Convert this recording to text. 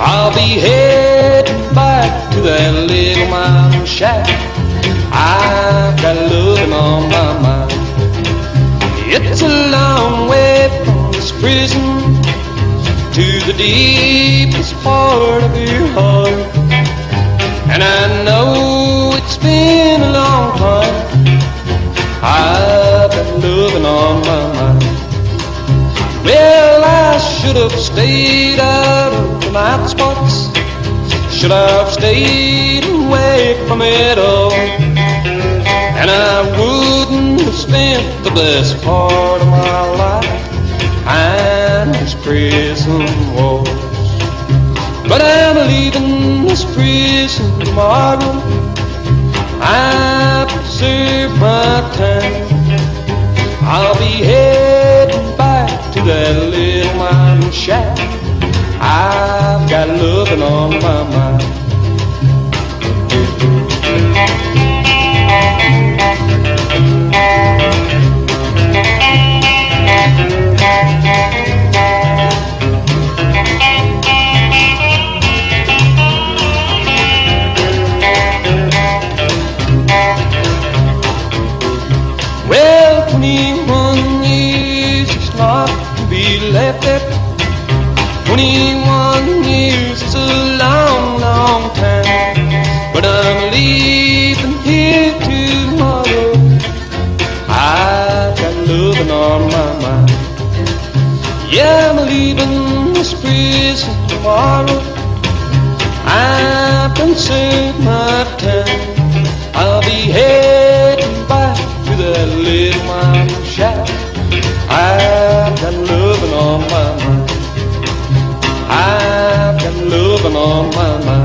I'll be heading back to that little mountain shack. I've got loving on my mind. It's a long way from this prison to the deepest part of your heart, and I know it's been a long time. I've got loving on my mind. Well, I should have stayed out of the night spots, should have stayed away from it all, and I wouldn't have spent the best part of my life behind these prison walls. But I'm leaving this prison tomorrow. I've served my time. I'll be heading back to that little mountain shack. I've got loving on my mind. Well, 21 years is not to be left at. 21 years is a long, long time. But I'm leaving here tomorrow. I've got loving on my mind. Yeah, I'm leaving this prison tomorrow. I've done served my time. I'll be heading back to that little mountain shack. I've got loving on my mind. I've got loving on my mind.